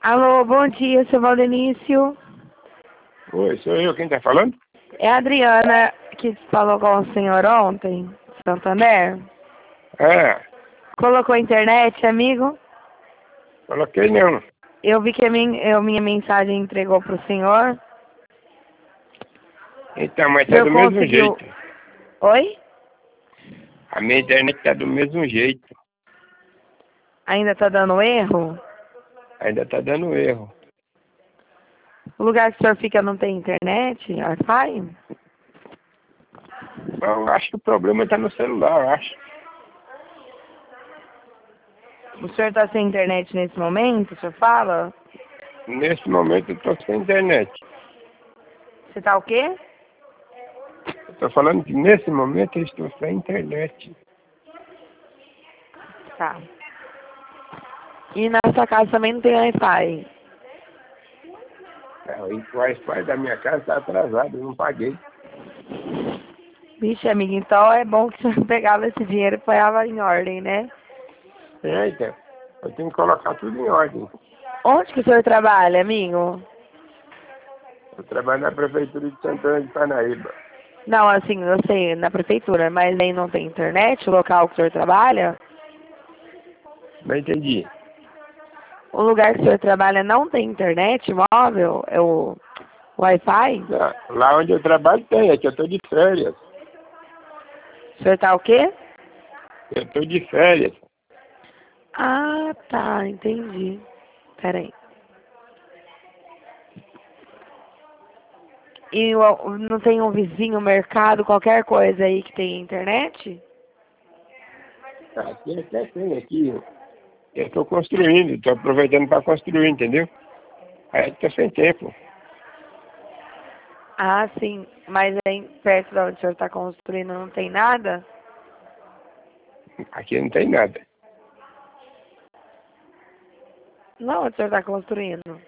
Alô, bom dia, seu Valdenício. Oi, sou eu, quem tá falando? É a Adriana que falou com o senhor ontem, Santander. Ah, Colocou a internet, amigo? coloquei não. Eu vi que minha mensagem entregou pro senhor. Então, mas O tá senhor do mesmo conseguiu... jeito. Oi? A minha internet tá do mesmo jeito. Ainda tá dando erro? Ainda tá dando erro. O lugar que o senhor fica não tem internet, Wi-Fi? Eu acho que o problema tá no celular, eu acho. O senhor tá sem internet nesse momento, o senhor fala? Nesse momento eu tô sem internet. Você tá o quê? Eu tô falando que nesse momento eu estou sem internet. Tá. E na sua casa também não tem Wi-Fi? O Wi-Fi da minha casa tá atrasado, eu não paguei. Vixe, amigo, então é bom que o senhor pegava esse dinheiro e ponhava em ordem, né? Então, eu tenho que colocar tudo em ordem. Onde que o senhor trabalha, amigo? Eu trabalho na prefeitura de Santana de Parnaíba. Não, assim, eu sei, na prefeitura, mas aí não tem internet, o local que o senhor trabalha? Não entendi. O lugar que o senhor trabalha não tem internet móvel? É o Wi-Fi? Lá onde eu trabalho tem, é que eu tô de férias. O senhor tá o quê? Eu tô de férias. Ah, tá, entendi. Peraí. E não tem um vizinho, mercado, qualquer coisa aí que tem internet? Aqui até tem, aqui. Eu estou construindo, estou aproveitando para construir, entendeu? Aí estou sem tempo. Ah, sim. Mas aí perto de onde o senhor está construindo não tem nada? Aqui não tem nada. Não, onde o senhor está construindo?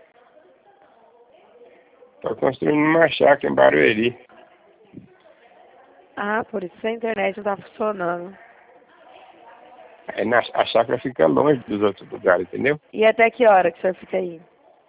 Estou construindo uma chácara em Barueri. Ah, por isso a internet não está funcionando. Aí a chácara fica longe dos outros lugares, entendeu? E até que hora que o senhor fica aí?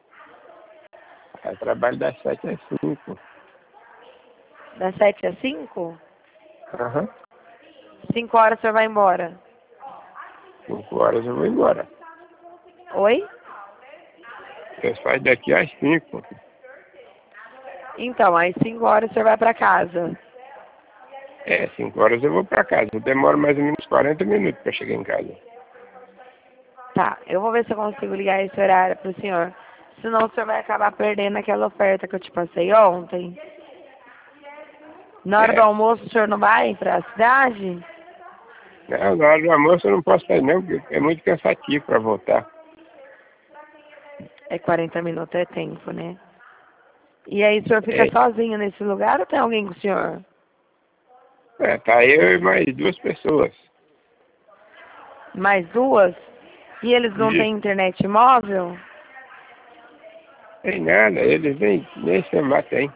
Aí trabalho das 7 às 5. Das 7 às 5? Aham. 5 horas o senhor vai embora. 5 horas eu vou embora. Oi? Eu saio daqui às 5. Então, aí 5 horas o senhor vai para casa. 5 horas eu vou para casa. Eu demoro mais ou menos 40 minutos para chegar em casa. Tá, eu vou ver se eu consigo ligar esse horário pro senhor. Senão o senhor vai acabar perdendo aquela oferta que eu te passei ontem. Na hora do É. almoço o senhor não vai para a cidade? Não, na hora do almoço eu não posso sair não, porque é muito cansativo para voltar. É 40 minutos, é tempo, né? E aí o senhor fica É, sozinho nesse lugar ou tem alguém com o senhor? tá eu e mais 2 pessoas. Mais duas? E eles não Isso. têm internet móvel? Tem nada, eles nem celular tem.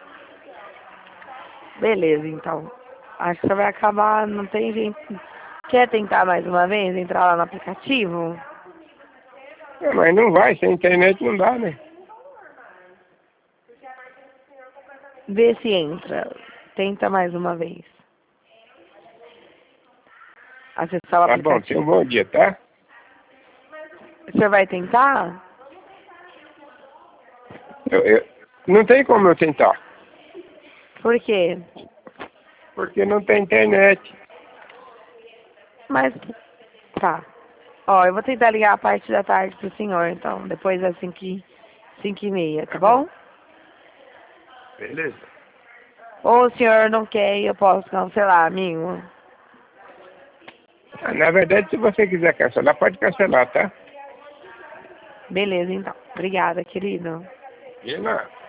Beleza, então. Acho que você vai acabar, não tem gente. Quer tentar mais uma vez, entrar lá no aplicativo? Mas não vai, sem internet não dá, né? Vê se entra. Tenta mais uma vez. Acessar o Tá bom, tenha um aplicativo. bom dia, tá? O senhor vai tentar? Não tem como eu tentar, Por quê? porque não tem internet. Mas, tá. Ó, eu vou tentar ligar a parte da tarde pro senhor, então. Depois das 5h30, tá Tá bom, bom? beleza. Ou o senhor não quer e eu posso cancelar, amigo? Na verdade, se você quiser cancelar, pode cancelar, tá? Beleza, então. Obrigada, querido. E não.